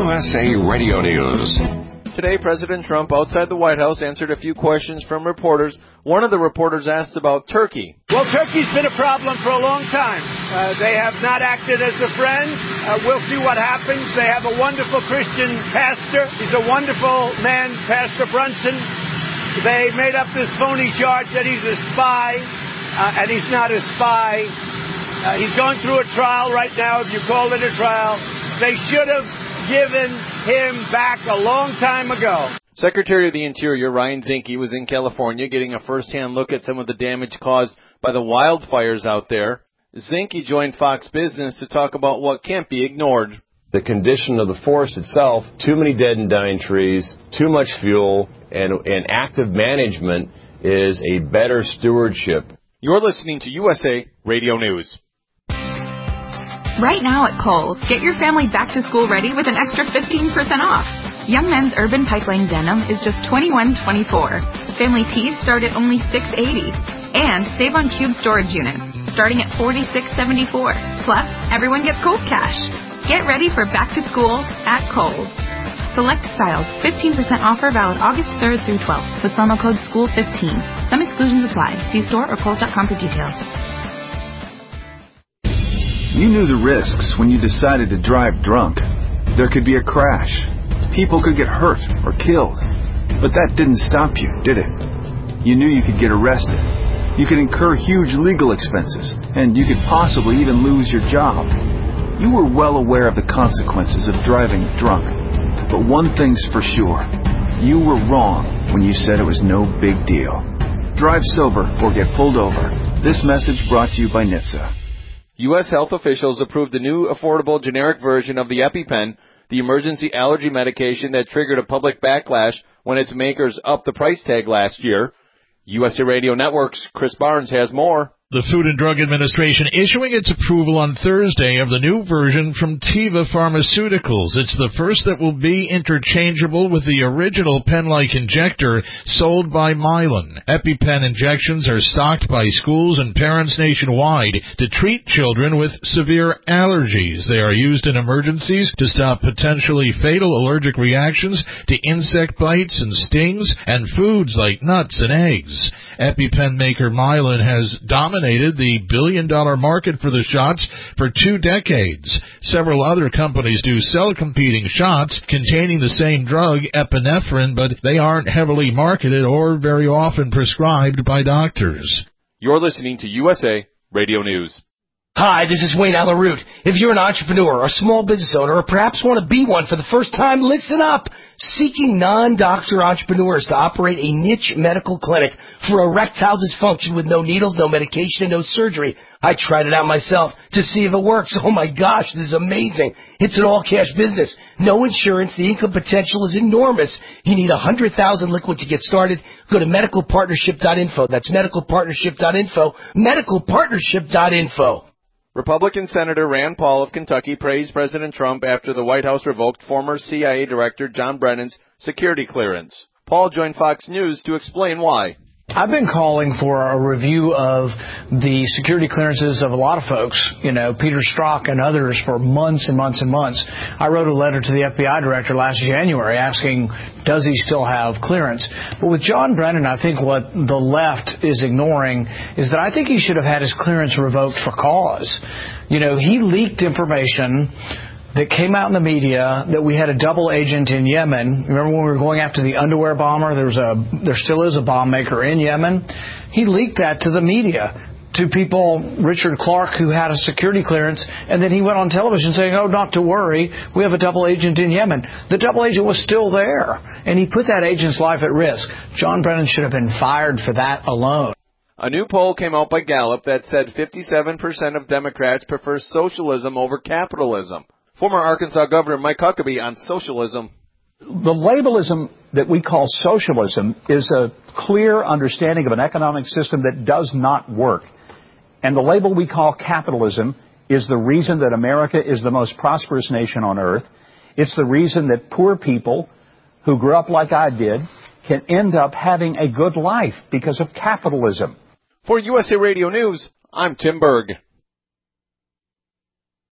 USA Radio News. Today, President Trump, outside the White House, answered a few questions from reporters. One of the reporters asked about Turkey. Well, Turkey's been a problem for a long time. They have not acted as a friend. We'll see what happens. They have a wonderful Christian pastor. He's a wonderful man, Pastor Brunson. They made up this phony charge that he's a spy, and he's not a spy. He's going through a trial right now, if you call it a trial. They should have given him back a long time ago. Secretary of the Interior Ryan Zinke was in California getting a first-hand look at some of the damage caused by the wildfires out there. Zinke joined Fox Business to talk about what can't be ignored. The condition of the forest itself, too many dead and dying trees, too much fuel, and active management is a better stewardship. You're listening to USA Radio News. Right now at Kohl's, get your family back to school ready with an extra 15% off. Young Men's Urban Pipeline Denim is just $21.24. Family tees start at only $6.80. And save on cube storage units, starting at $46.74. Plus, everyone gets Kohl's cash. Get ready for back to school at Kohl's. Select styles, 15% offer valid August 3rd through 12th with promo code SCHOOL15. Some exclusions apply. See store or Kohl's.com for details. You knew the risks when you decided to drive drunk. There could be a crash. People could get hurt or killed. But that didn't stop you, did it? You knew you could get arrested. You could incur huge legal expenses, and you could possibly even lose your job. You were well aware of the consequences of driving drunk. But one thing's for sure. You were wrong when you said it was no big deal. Drive sober or get pulled over. This message brought to you by NHTSA. U.S. health officials approved the new affordable generic version of the EpiPen, the emergency allergy medication that triggered a public backlash when its makers upped the price tag last year. USA Radio Network's Chris Barnes has more. The Food and Drug Administration issuing its approval on Thursday of the new version from Teva Pharmaceuticals. It's the first that will be interchangeable with the original pen-like injector sold by Mylan. EpiPen injections are stocked by schools and parents nationwide to treat children with severe allergies. They are used in emergencies to stop potentially fatal allergic reactions to insect bites and stings and foods like nuts and eggs. EpiPen maker Mylan has dominated the billion-dollar market for the shots for 2 decades. Several other companies do sell competing shots containing the same drug, epinephrine, but they aren't heavily marketed or very often prescribed by doctors. You're listening to USA Radio News. Hi, this is Wayne Alaroot. If you're an entrepreneur, a small business owner, or perhaps want to be one for the first time, listen up. Seeking non-doctor entrepreneurs to operate a niche medical clinic for erectile dysfunction with no needles, no medication, and no surgery. I tried it out myself to see if it works. Oh my gosh, this is amazing. It's an all-cash business. No insurance. The income potential is enormous. You need $100,000 liquid to get started. Go to medicalpartnership.info. That's medicalpartnership.info. Medicalpartnership.info. Republican Senator Rand Paul of Kentucky praised President Trump after the White House revoked former CIA Director John Brennan's security clearance. Paul joined Fox News to explain why. I've been calling for a review of the security clearances of a lot of folks, Peter Strzok and others, for months and months and months. I wrote a letter to the FBI director last January asking, does he still have clearance? But with John Brennan, I think what the left is ignoring is that I think he should have had his clearance revoked for cause. He leaked information that came out in the media that we had a double agent in Yemen. Remember when we were going after the underwear bomber? There still is a bomb maker in Yemen. He leaked that to the media, to people, Richard Clark, who had a security clearance, and then he went on television saying, oh, not to worry, we have a double agent in Yemen. The double agent was still there, and he put that agent's life at risk. John Brennan should have been fired for that alone. A new poll came out by Gallup that said 57% of Democrats prefer socialism over capitalism. Former Arkansas Governor Mike Huckabee on socialism. The labelism that we call socialism is a clear understanding of an economic system that does not work. And the label we call capitalism is the reason that America is the most prosperous nation on earth. It's the reason that poor people who grew up like I did can end up having a good life because of capitalism. For USA Radio News, I'm Tim Berg.